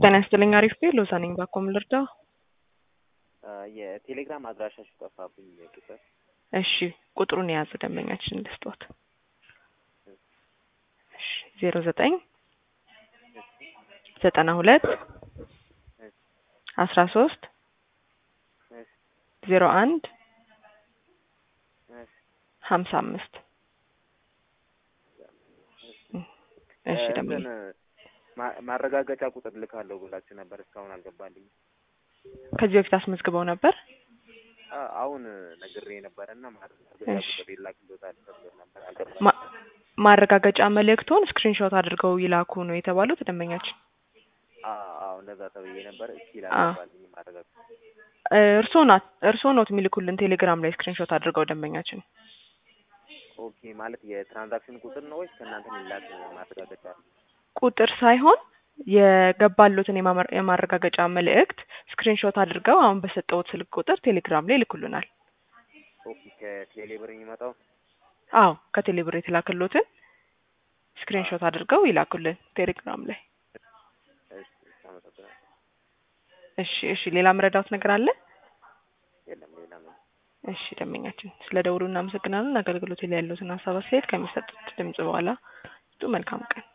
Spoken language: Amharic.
ጤና ይስጥልኝ አሪፍ ቤ ሎዛ ነኝ ባኮም ልርዳ የቴሌግራም አድራሻሽ ጠፋብኝ ቁጥር እሺ ቁጥሩን የያዘ ደንበኛችን ልስጥዎት እሺ 09 92 13 01 55 እሺ ደንበኛ ማረጋገጫ ቁጥር ልካለሁ ብላችሁ ነበር እስካሁን አልገባልኝ ከዚህ በፊት አስመዝግበው ነበር አሁን ነግሬ ነበርና ማረጋገጫ ቁጥር ይላክልዎታል ነበር አልገባልኝ ማረጋገጫ መልእክቱን ስክሪንሾት አድርገው ይላኩ ነው የተባሉት ደንበኛችን አዎ እንደዛ ተብዬ ነበር እስኪ ላልገባልኝ ማረጋገጫ እርሶ ኖት የሚልኩልን ቴሌግራም ላይ ስክሪንሾት አድርገው ደንበኛችን ኦኬ ማለት የትራንዛክሽን ቁጥር ነው ወይስ ከእናንተ የሚላክ ማረጋገጫ ቁጥር ሳይሆን የገባሉትን የማረጋገጫ መልእክት ስክሪንሾት አድርገው አሁን በሰጠውት ስልክ ቁጥር ቴሌግራም ላይ ልኩልናል ኦኬ ከቴሌብር የሚመጣው አዎ ከቴሌብር የተላከሉትን ስክሪንሾት አድርገው ይላኩልን ቴሌግራም ላይ እሺ ሌላ መረዳት ነገር አለ የለም ሌላ ነው እሺ ደንበኛችን ስለደውሉ እናመሰግናለን አገልግሎት ላይ ያለውትን ሐሳብ አስተያየት ከሚሰጡት ድምጽ በኋላ መልካም ቀን